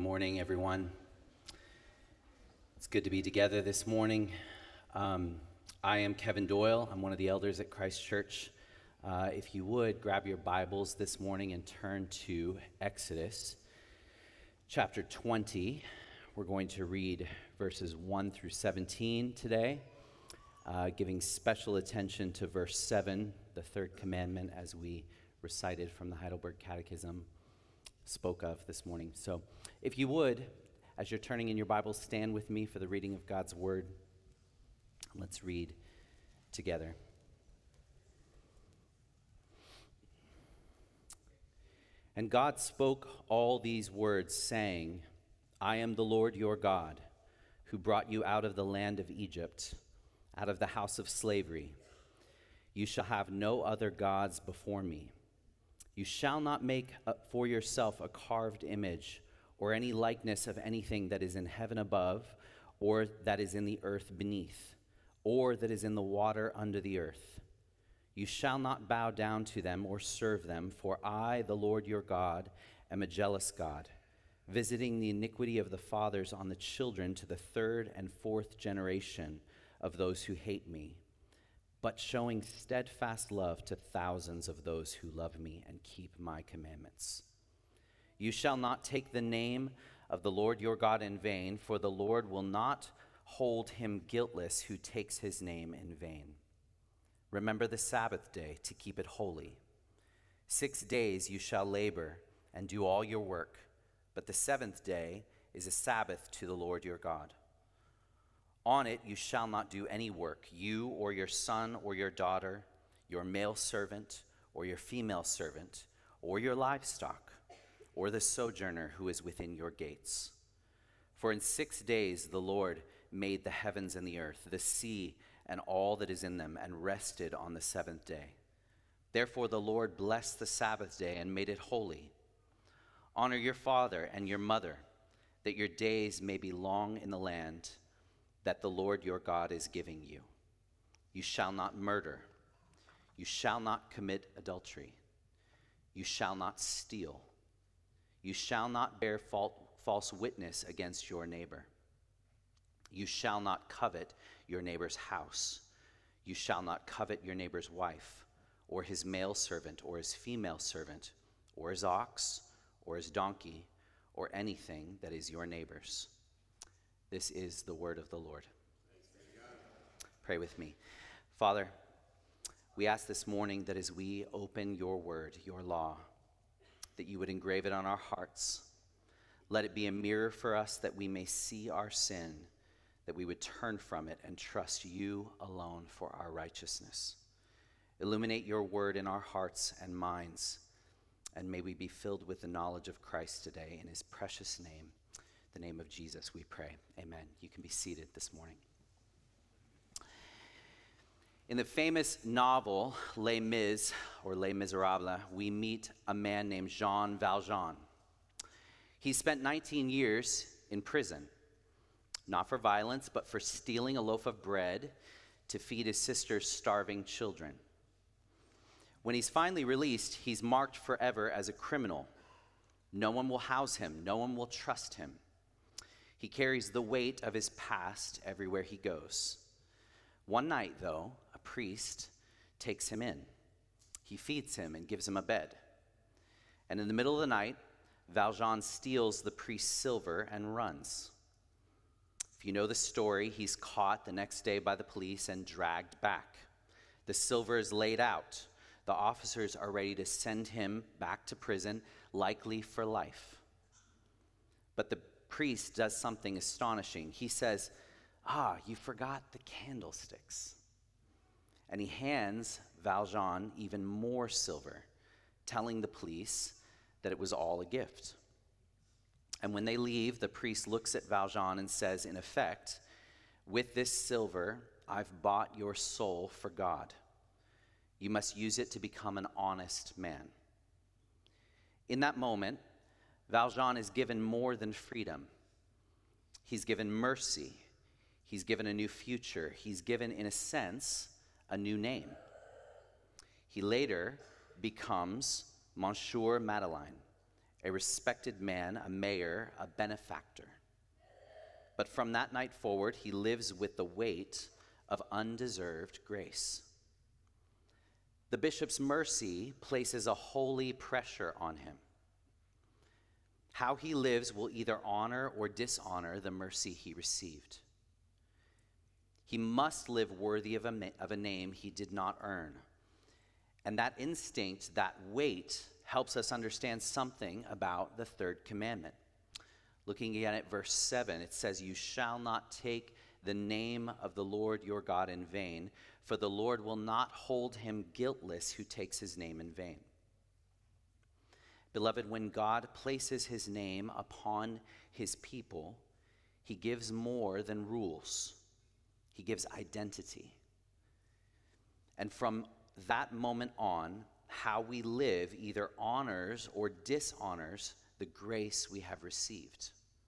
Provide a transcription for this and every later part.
morning, everyone. It's good to be together this morning. I am Kevin Doyle. I'm one of the elders at Christ Church. If you would, grab your Bibles this morning and turn to Exodus chapter 20. We're going to read verses 1 through 17 today, giving special attention to verse 7, the third commandment, as we recited from the Heidelberg Catechism, spoke of this morning. So if you would, as you're turning in your Bibles, stand with me for the reading of God's word. Let's read together. And God spoke all these words, saying, I am the Lord your God, who brought you out of the land of Egypt, out of the house of slavery. You shall have no other gods before me. You shall not make for yourself a carved image or any likeness of anything that is in heaven above, or that is in the earth beneath, or that is in the water under the earth. You shall not bow down to them or serve them, for I, the Lord your God, am a jealous God, visiting the iniquity of the fathers on the children to the third and fourth generation of those who hate me, but showing steadfast love to thousands of those who love me and keep my commandments. You shall not take the name of the Lord your God in vain, for the Lord will not hold him guiltless who takes his name in vain. Remember the Sabbath day to keep it holy. 6 days you shall labor and do all your work, but the seventh day is a Sabbath to the Lord your God. On it you shall not do any work, you or your son or your daughter, your male servant or your female servant, or your livestock, or the sojourner who is within your gates. For in 6 days the Lord made the heavens and the earth, the sea and all that is in them, and rested on the seventh day. Therefore the Lord blessed the Sabbath day and made it holy. Honor your father and your mother, that your days may be long in the land that the Lord your God is giving you. You shall not murder. You shall not commit adultery. You shall not steal. You shall not bear false witness against your neighbor. You shall not covet your neighbor's house. You shall not covet your neighbor's wife, or his male servant, or his female servant, or his ox, or his donkey, or anything that is your neighbor's. This is the word of the Lord. Pray with me. Father, we ask this morning that as we open your word, your law, that you would engrave it on our hearts. Let it be a mirror for us that we may see our sin, that we would turn from it and trust you alone for our righteousness. Illuminate your word in our hearts and minds, and may we be filled with the knowledge of Christ today. In his precious name, the name of Jesus, we pray. Amen. You can be seated this morning. In the famous novel Les Mis, or Les Miserables, we meet a man named Jean Valjean. He spent 19 years in prison, not for violence, but for stealing a loaf of bread to feed his sister's starving children. When he's finally released, he's marked forever as a criminal. No one will house him. No one will trust him. He carries the weight of his past everywhere he goes. One night, though, a priest takes him in. He feeds him and gives him a bed. And in the middle of the night, Valjean steals the priest's silver and runs. If you know the story, he's caught the next day by the police and dragged back. The silver is laid out. The officers are ready to send him back to prison, likely for life. But the priest does something astonishing. He says, you forgot the candlesticks. And he hands Valjean even more silver, telling the police that it was all a gift. And when they leave, the priest looks at Valjean and says, in effect, with this silver, I've bought your soul for God. You must use it to become an honest man. In that moment, Valjean is given more than freedom. He's given mercy. He's given a new future. He's given, in a sense, a new name. He later becomes Monsieur Madeleine, a respected man, a mayor, a benefactor. But from that night forward, he lives with the weight of undeserved grace. The bishop's mercy places a holy pressure on him. How he lives will either honor or dishonor the mercy he received. He must live worthy of a name he did not earn. And that instinct, that weight, helps us understand something about the third commandment. Looking again at verse 7, it says, "You shall not take the name of the Lord your God in vain, for the Lord will not hold him guiltless who takes his name in vain." Beloved, when God places his name upon his people, he gives more than rules. He gives identity. And from that moment on, how we live either honors or dishonors the grace we have received.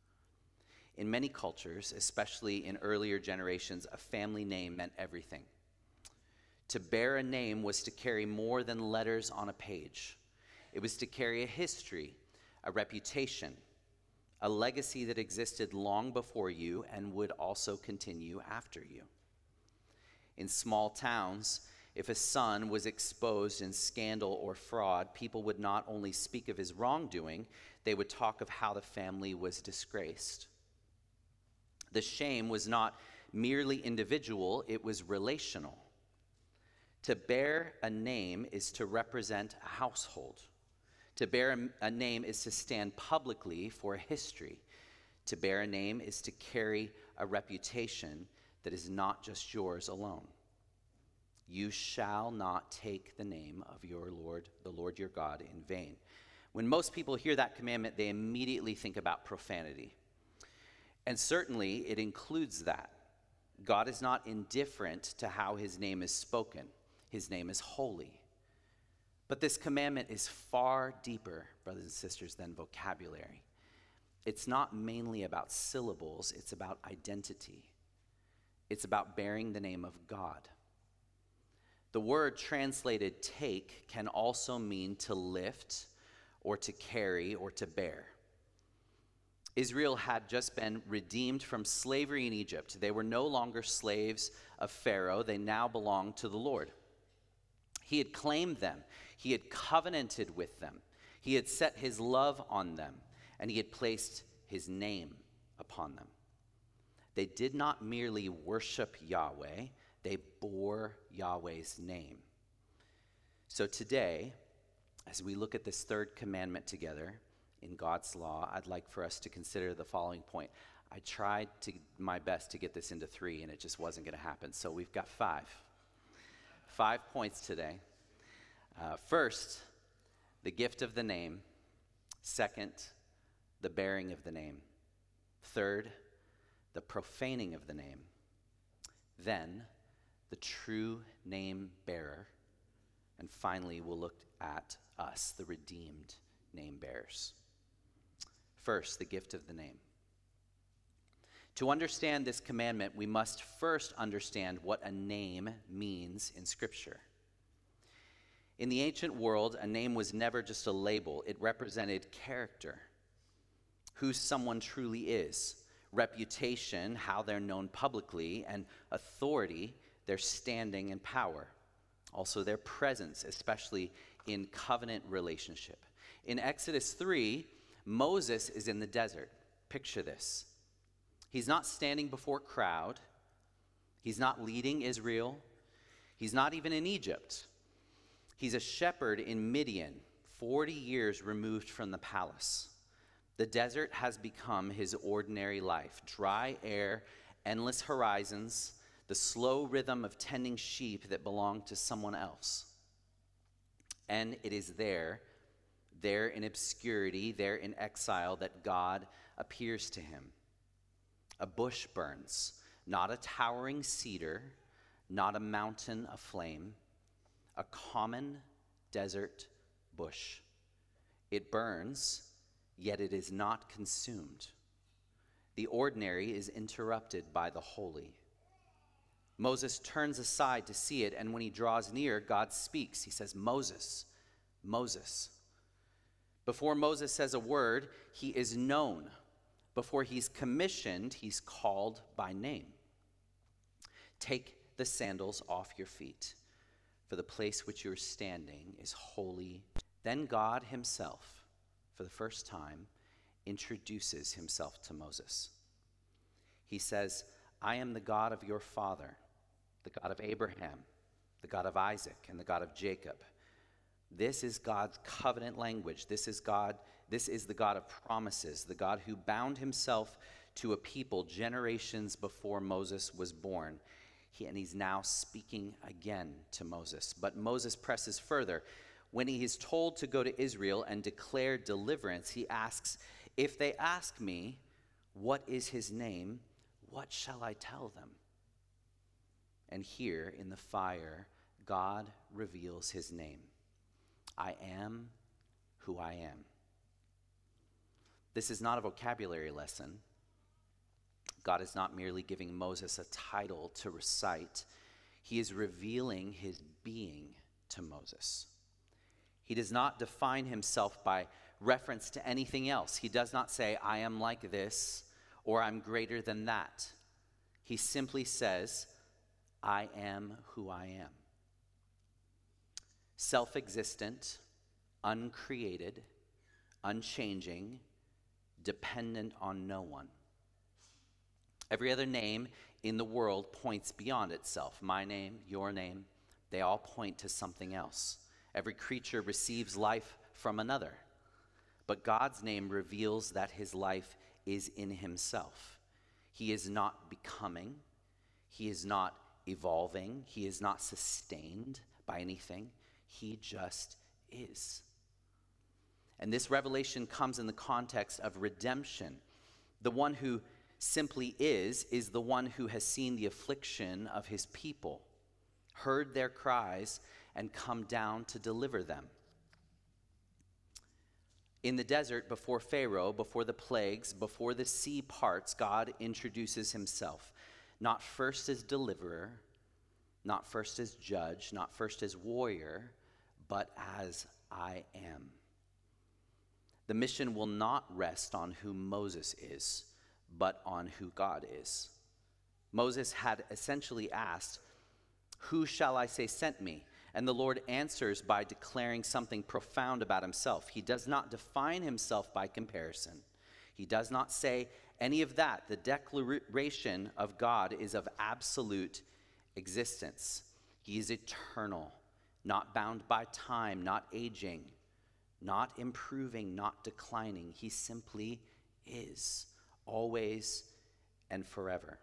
In many cultures, especially in earlier generations, a family name meant everything. To bear a name was to carry more than letters on a page. It was to carry a history, a reputation, a legacy that existed long before you and would also continue after you. In small towns, if a son was exposed in scandal or fraud, people would not only speak of his wrongdoing, they would talk of how the family was disgraced. The shame was not merely individual, it was relational. To bear a name is to represent a household. To bear a name is to stand publicly for a history. To bear a name is to carry a reputation that is not just yours alone. You shall not take the name of the Lord your God, in vain. When most people hear that commandment, they immediately think about profanity. And certainly it includes that. God is not indifferent to how his name is spoken. His name is holy. But this commandment is far deeper, brothers and sisters, than vocabulary. It's not mainly about syllables, it's about identity. It's about bearing the name of God. The word translated take can also mean to lift or to carry or to bear. Israel had just been redeemed from slavery in Egypt. They were no longer slaves of Pharaoh. They now belonged to the Lord. He had claimed them. He had covenanted with them. He had set his love on them, and he had placed his name upon them. They did not merely worship Yahweh, they bore Yahweh's name. So today, as we look at this third commandment together in God's law, I'd like for us to consider the following point. I tried my best to get this into 3, and it just wasn't going to happen. So we've got 5. 5 points today. First, the gift of the name. Second, the bearing of the name. Third, the profaning of the name. Then, the true name bearer. And finally, we'll look at us, the redeemed name bearers. First, the gift of the name. To understand this commandment, we must first understand what a name means in Scripture. In the ancient world, a name was never just a label. It represented character, who someone truly is, reputation, how they're known publicly, and authority, their standing and power. Also their presence, especially in covenant relationship. In Exodus 3, Moses is in the desert. Picture this. He's not standing before a crowd. He's not leading Israel. He's not even in Egypt. He's a shepherd in Midian, 40 years removed from the palace. The desert has become his ordinary life. Dry air, endless horizons, the slow rhythm of tending sheep that belong to someone else. And it is there in obscurity, there in exile, that God appears to him. A bush burns, not a towering cedar, not a mountain aflame, a common desert bush. It burns, yet it is not consumed. The ordinary is interrupted by the holy. Moses turns aside to see it, and when he draws near, God speaks. He says, "Moses, Moses." Before Moses says a word, he is known. Before he's commissioned, he's called by name. Take the sandals off your feet, for the place which you are standing is holy. Then God himself, for the first time, introduces himself to Moses. He says, I am the God of your father, the God of Abraham, the God of Isaac, and the God of Jacob. This is God's covenant language. This is the God of promises, the God who bound himself to a people generations before Moses was born. And he's now speaking again to Moses. But Moses presses further. When he is told to go to Israel and declare deliverance, he asks, if they ask me, what is his name? What shall I tell them? And here in the fire, God reveals his name. I am who I am. This is not a vocabulary lesson. God is not merely giving Moses a title to recite. He is revealing his being to Moses. He does not define himself by reference to anything else. He does not say, I am like this, or I'm greater than that. He simply says, I am who I am. Self-existent, uncreated, unchanging, dependent on no one. Every other name in the world points beyond itself. My name, your name, they all point to something else. Every creature receives life from another. But God's name reveals that his life is in himself. He is not becoming. He is not evolving. He is not sustained by anything. He just is. And this revelation comes in the context of redemption. The one who simply is the one who has seen the affliction of his people, heard their cries, and come down to deliver them. In the desert, before Pharaoh, before the plagues, before the sea parts, God introduces himself, not first as deliverer, not first as judge, not first as warrior, but as I am. The mission will not rest on who Moses is, but on who God is. Moses had essentially asked, who shall I say sent me? And the Lord answers by declaring something profound about himself. He does not define himself by comparison. He does not say any of that. The declaration of God is of absolute existence. He is eternal, not bound by time, not aging, not improving, not declining. He simply is, always and forever.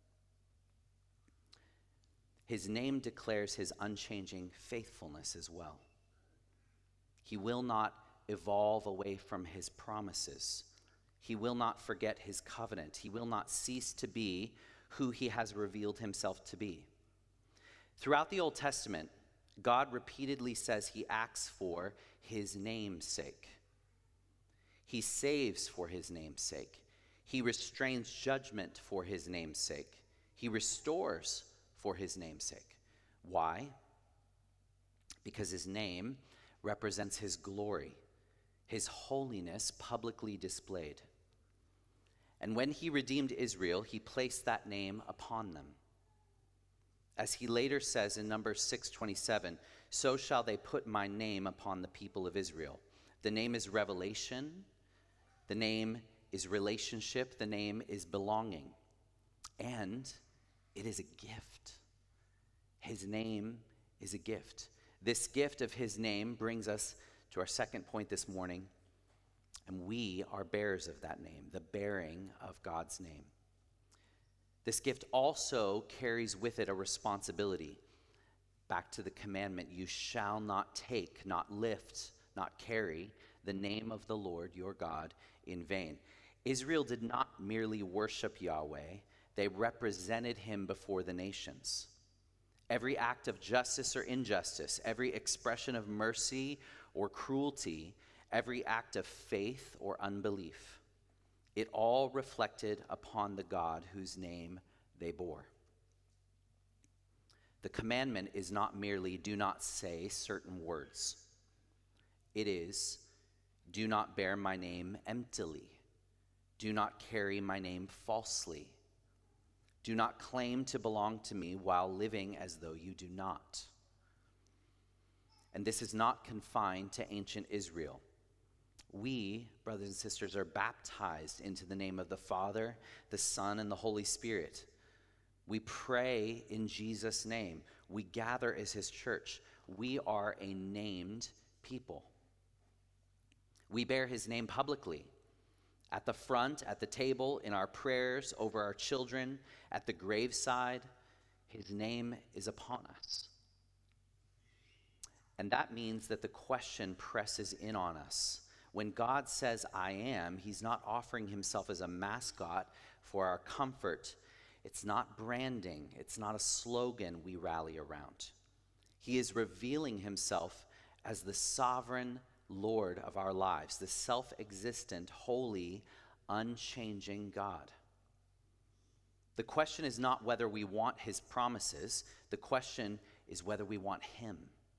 His name declares his unchanging faithfulness as well. He will not evolve away from his promises. He will not forget his covenant. He will not cease to be who he has revealed himself to be. Throughout the Old Testament, God repeatedly says he acts for his name's sake. He saves for his name's sake. He restrains judgment for his name's sake. He restores for his name's sake. Why? Because his name represents his glory, his holiness publicly displayed. And when he redeemed Israel, he placed that name upon them. As he later says in Numbers 6:27, so shall they put my name upon the people of Israel. The name is revelation. The name is relationship. The name is belonging. And it is a gift. His name is a gift. This gift of his name brings us to our second point this morning, and we are bearers of that name, the bearing of God's name. This gift also carries with it a responsibility. Back to the commandment, you shall not take, not lift, not carry the name of the Lord your God in vain. Israel did not merely worship Yahweh, they represented him before the nations. Every act of justice or injustice, every expression of mercy or cruelty, every act of faith or unbelief, it all reflected upon the God whose name they bore. The commandment is not merely do not say certain words. It is Do not bear my name emptily. Do not carry my name falsely. Do not claim to belong to me while living as though you do not. And this is not confined to ancient Israel. We, brothers and sisters, are baptized into the name of the Father, the Son, and the Holy Spirit. We pray in Jesus' name. We gather as his church. We are a named people. We bear his name publicly, at the front, at the table, in our prayers, over our children, at the graveside. His name is upon us. And that means that the question presses in on us. When God says, I am, he's not offering himself as a mascot for our comfort. It's not branding. It's not a slogan we rally around. He is revealing himself as the sovereign Lord of our lives, the self-existent, holy, unchanging God. The question is not whether we want his promises. The question is whether we want him.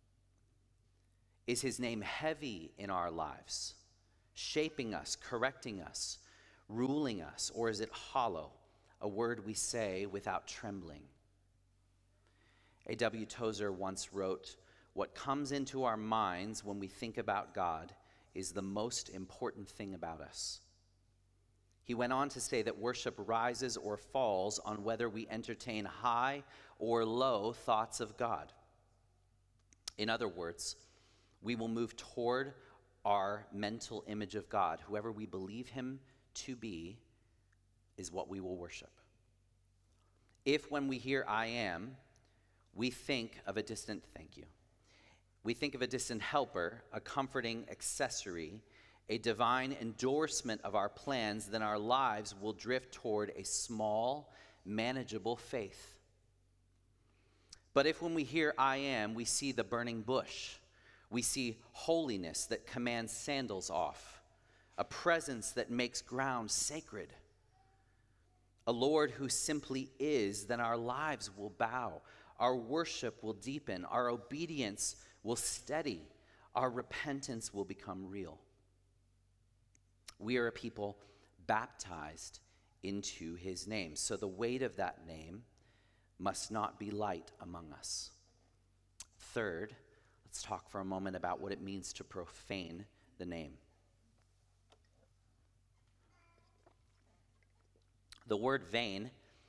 Is his name heavy in our lives, shaping us, correcting us, ruling us, or is it hollow, a word we say without trembling? A.W. Tozer once wrote, "What comes into our minds when we think about God is the most important thing about us." He went on to say that worship rises or falls on whether we entertain high or low thoughts of God. In other words, we will move toward our mental image of God. Whoever we believe him to be is what we will worship. If when we hear I am, we think of a distant we think of a distant helper, a comforting accessory, a divine endorsement of our plans, then our lives will drift toward a small, manageable faith. But if when we hear I am, we see the burning bush, we see holiness that commands sandals off, a presence that makes ground sacred, a Lord who simply is, then our lives will bow, our worship will deepen, our obedience will steady, our repentance will become real. We are a people baptized into his name, so the weight of that name must not be light among us. Third, let's talk for a moment about what it means to profane the name. The word vain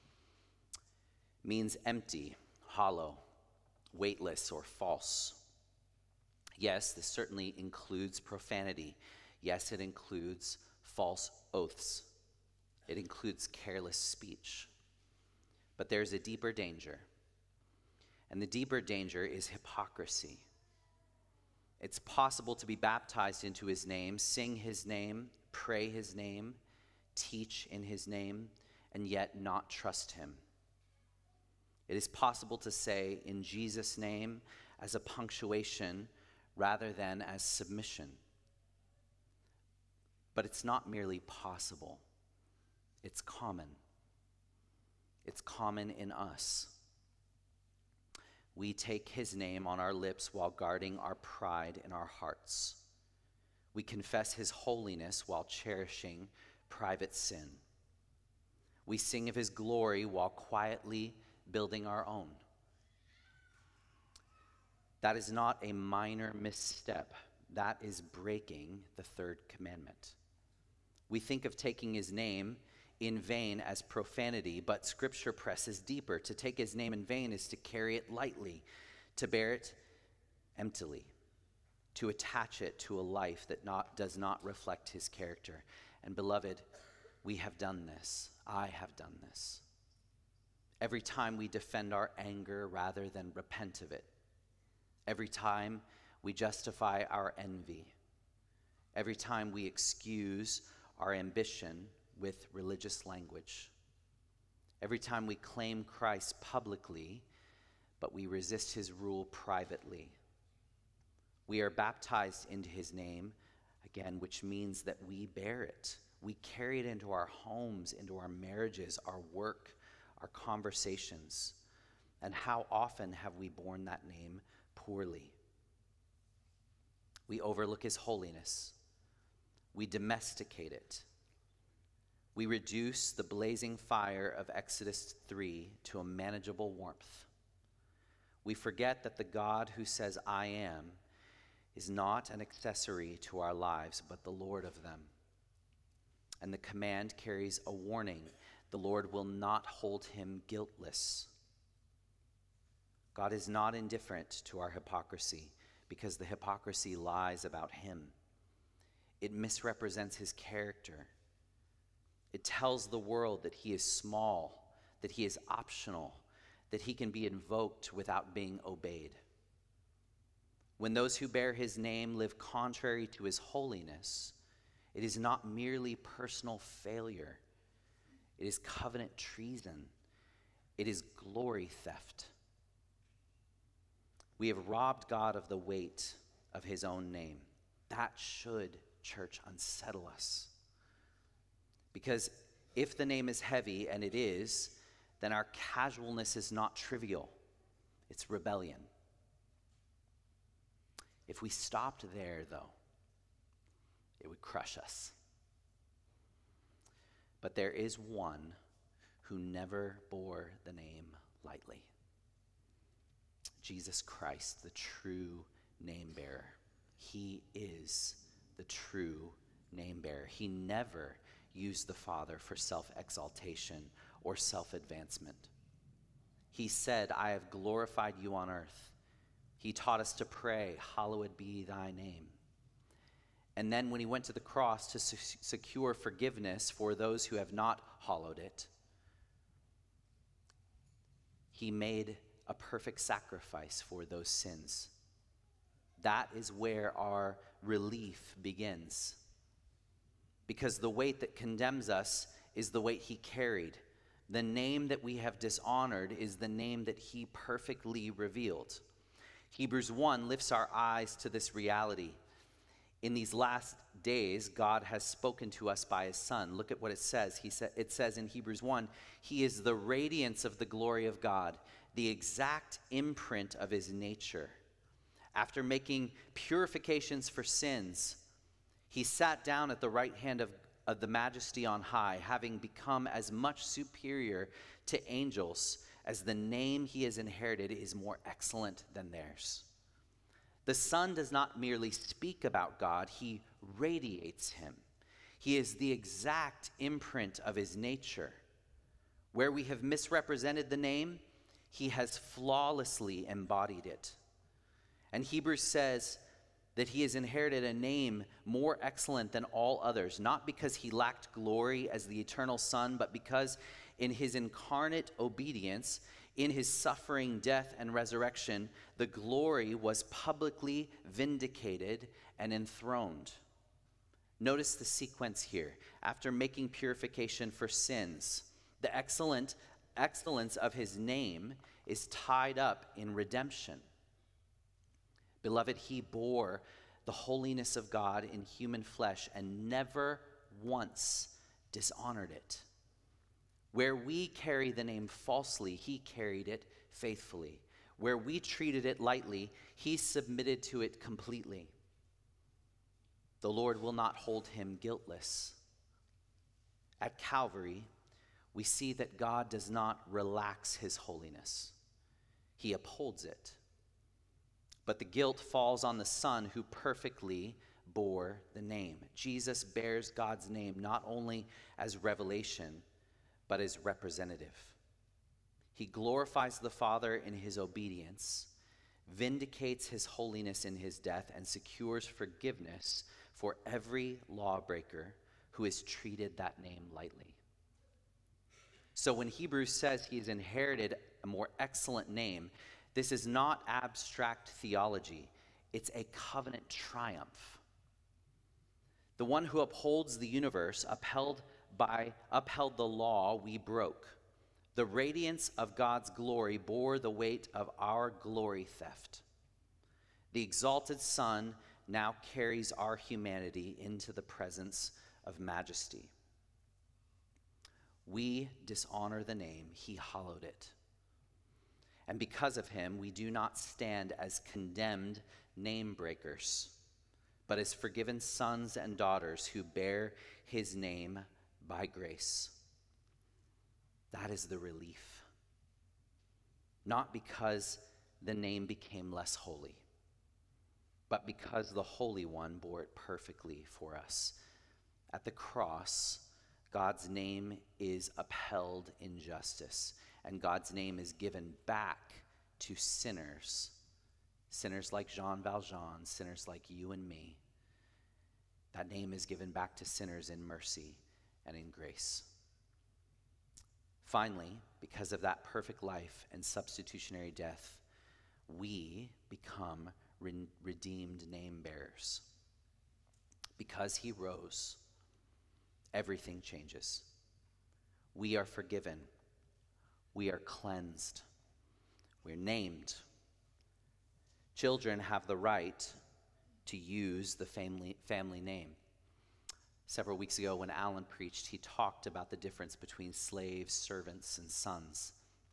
means empty, hollow, weightless, or false. Yes, this certainly includes profanity. Yes, it includes false oaths. It includes careless speech. But there's a deeper danger. And the deeper danger is hypocrisy. It's possible to be baptized into his name, sing his name, pray his name, teach in his name, and yet not trust him. It is possible to say in Jesus' name as a punctuation rather than as submission. But it's not merely possible. It's common. It's common in us. We take his name on our lips while guarding our pride in our hearts. We confess his holiness while cherishing private sin. We sing of his glory while quietly building our own. That is not a minor misstep. That is breaking the third commandment. We think of taking his name in vain as profanity, but Scripture presses deeper. To take his name in vain is to carry it lightly, to bear it emptily, to attach it to a life that does not reflect his character. And beloved, we have done this. I have done this. Every time we defend our anger rather than repent of it. Every time we justify our envy. Every time we excuse our ambition with religious language. Every time we claim Christ publicly, but we resist his rule privately. We are baptized into his name, again, which means that we bear it. We carry it into our homes, into our marriages, our work, our conversations. And how often have we borne that name poorly? We overlook his holiness. We domesticate it. We reduce the blazing fire of Exodus 3 to a manageable warmth. We forget that the God who says, I am, is not an accessory to our lives, but the Lord of them. And the command carries a warning. The Lord will not hold him guiltless. God is not indifferent to our hypocrisy, because the hypocrisy lies about him. It misrepresents his character. It tells the world that he is small, that he is optional, that he can be invoked without being obeyed. When those who bear his name live contrary to his holiness, it is not merely personal failure. It is covenant treason. It is glory theft. We have robbed God of the weight of his own name. That should, church, unsettle us. Because if the name is heavy, and it is, then our casualness is not trivial. It's rebellion. If we stopped there, though, it would crush us. But there is one who never bore the name lightly. Jesus Christ, the true name bearer. He is the true name bearer. He never used the Father for self-exaltation or self-advancement. He said, I have glorified you on earth. He taught us to pray, hallowed be thy name. And then when he went to the cross to secure forgiveness for those who have not hallowed it, he made a perfect sacrifice for those sins. That is where our relief begins. Because the weight that condemns us is the weight he carried. The name that we have dishonored is the name that he perfectly revealed. Hebrews 1 lifts our eyes to this reality. In these last days, God has spoken to us by his Son. Look at what it says. It says in Hebrews 1, he is the radiance of the glory of God, the exact imprint of his nature. After making purifications for sins, he sat down at the right hand of the majesty on high, having become as much superior to angels as the name he has inherited is more excellent than theirs. The Son does not merely speak about God, he radiates him. He is the exact imprint of his nature. Where we have misrepresented the name, he has flawlessly embodied it. And Hebrews says that he has inherited a name more excellent than all others, not because he lacked glory as the eternal Son, but because in his incarnate obedience, in his suffering, death, and resurrection, the glory was publicly vindicated and enthroned. Notice the sequence here. After making purification for sins, the excellence of his name is tied up in redemption. Beloved, he bore the holiness of God in human flesh and never once dishonored it. Where we carry the name falsely, he carried it faithfully. Where we treated it lightly, he submitted to it completely. The Lord will not hold him guiltless. At Calvary, we see that God does not relax his holiness. He upholds it. But the guilt falls on the Son who perfectly bore the name. Jesus bears God's name not only as revelation, but as representative. He glorifies the Father in his obedience, vindicates his holiness in his death, and secures forgiveness for every lawbreaker who has treated that name lightly. So when Hebrews says he's inherited a more excellent name, this is not abstract theology. It's a covenant triumph. The one who upholds the universe upheld the law we broke. The radiance of God's glory bore the weight of our glory theft. The exalted Son now carries our humanity into the presence of majesty. We dishonor the name, he hallowed it. And because of him, we do not stand as condemned name breakers, but as forgiven sons and daughters who bear his name by grace. That is the relief. Not because the name became less holy, but because the Holy One bore it perfectly for us. At the cross, God's name is upheld in justice, and God's name is given back to sinners. Sinners like Jean Valjean, sinners like you and me. That name is given back to sinners in mercy and in grace. Finally, because of that perfect life and substitutionary death, we become redeemed name bearers. Because he rose, everything changes. We are forgiven. We are cleansed. We're named. Children have the right to use the family name. Several weeks ago when Alan preached, he talked about the difference between slaves, servants, and sons.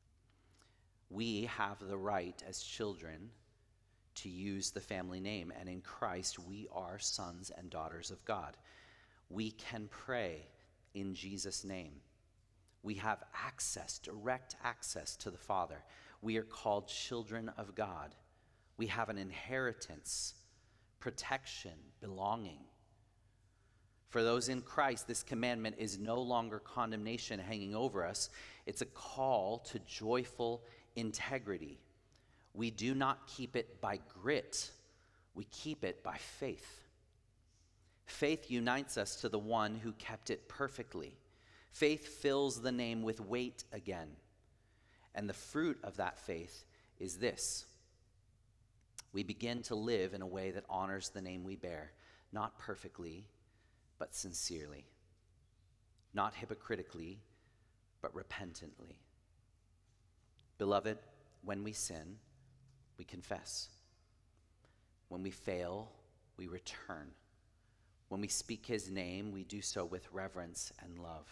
We have the right as children to use the family name, and in Christ we are sons and daughters of God. We can pray in Jesus' name. We have access, direct access to the Father. We are called children of God. We have an inheritance, protection, belonging. For those in Christ, this commandment is no longer condemnation hanging over us. It's a call to joyful integrity. We do not keep it by grit. We keep it by faith. Faith unites us to the one who kept it perfectly. Faith fills the name with weight again. And the fruit of that faith is this: we begin to live in a way that honors the name we bear, not perfectly, but sincerely, not hypocritically, but repentantly. Beloved, when we sin, we confess. When we fail, we return. When we speak his name, we do so with reverence and love.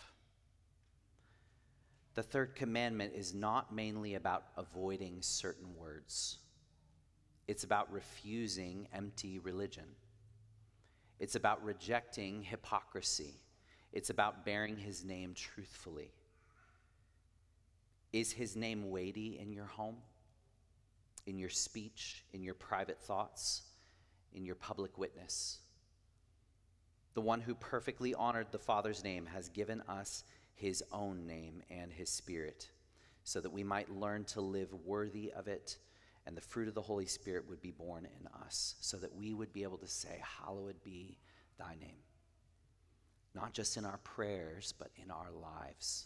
The third commandment is not mainly about avoiding certain words. It's about refusing empty religion. It's about rejecting hypocrisy. It's about bearing his name truthfully. Is his name weighty in your home, in your speech, in your private thoughts, in your public witness? The one who perfectly honored the Father's name has given us his own name and his Spirit, so that we might learn to live worthy of it, and the fruit of the Holy Spirit would be born in us, so that we would be able to say, hallowed be thy name. Not just in our prayers, but in our lives.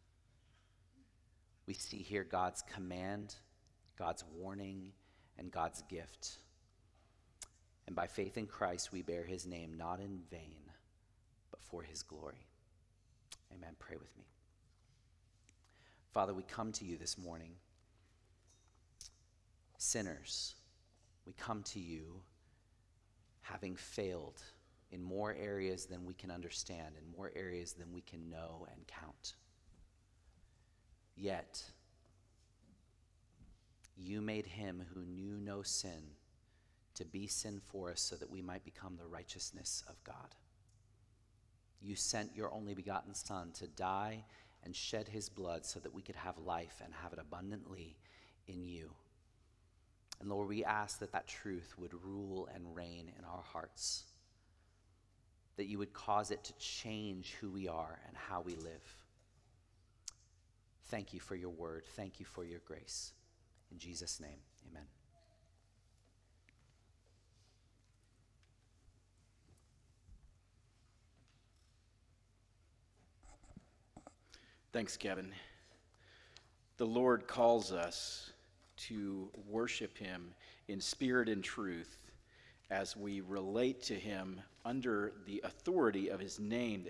We see here God's command, God's warning, and God's gift. And by faith in Christ, we bear his name not in vain, but for his glory. Amen. Pray with me. Father, we come to you this morning, sinners. We come to you having failed in more areas than we can understand, in more areas than we can know and count. Yet, you made him who knew no sin to be sin for us so that we might become the righteousness of God. You sent your only begotten Son to die and shed his blood so that we could have life and have it abundantly in you. And Lord, we ask that that truth would rule and reign in our hearts, that you would cause it to change who we are and how we live. Thank you for your word. Thank you for your grace. In Jesus' name, amen. Thanks, Kevin. The Lord calls us to worship him in spirit and truth as we relate to him under the authority of his name that